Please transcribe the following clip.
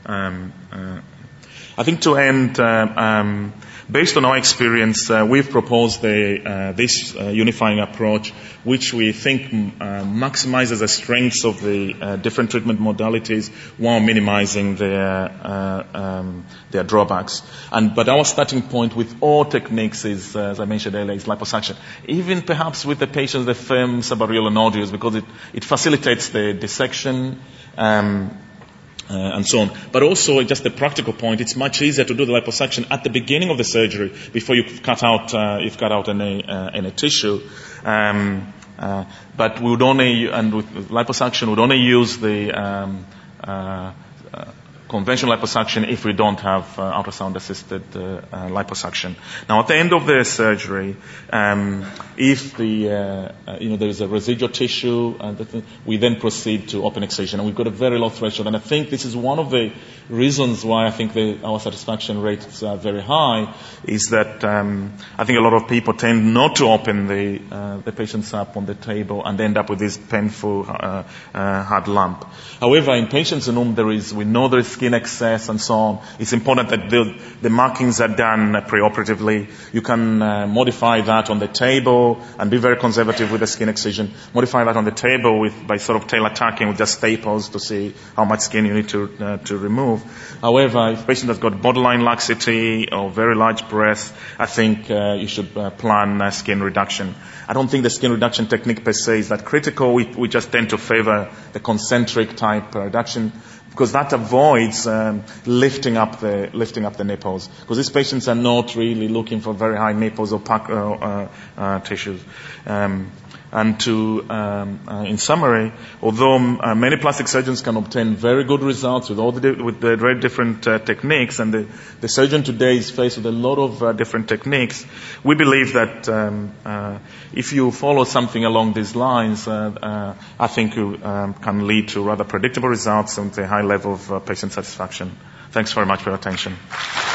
I think to end, based on our experience, we've proposed this unifying approach, which we think maximizes the strengths of the different treatment modalities while minimizing their drawbacks. But our starting point with all techniques is, as I mentioned earlier, is liposuction. Even perhaps with the patients with firm subarachnoid nodules, because it facilitates the dissection. And so on. But also, just the practical point, it's much easier to do the liposuction at the beginning of the surgery before you've cut out any tissue. But we would only, and with liposuction, we would only use the conventional liposuction if we don't have ultrasound-assisted liposuction. Now, at the end of the surgery, if there is a residual tissue, we then proceed to open excision, and we've got a very low threshold. And I think this is one of the reasons why I think our satisfaction rates are very high. Is that I think a lot of people tend not to open the patients up on the table and end up with this painful hard lump. However, in patients in whom we know there is skin excess and so on, it's important that the markings are done preoperatively. You can modify that on the table and be very conservative with the skin excision. Modify that on the table by sort of tailor tacking with just staples to see how much skin you need to remove. However, if a patient has got borderline laxity or very large breasts, I think you should plan skin reduction. I don't think the skin reduction technique per se is that critical. We just tend to favor the concentric type reduction, because that avoids lifting up the nipples. Because these patients are not really looking for very high nipples or tissues. And in summary, although many plastic surgeons can obtain very good results with the very different techniques, and the surgeon today is faced with a lot of different techniques, we believe that if you follow something along these lines, I think you can lead to rather predictable results and a high level of patient satisfaction. Thanks very much for your attention.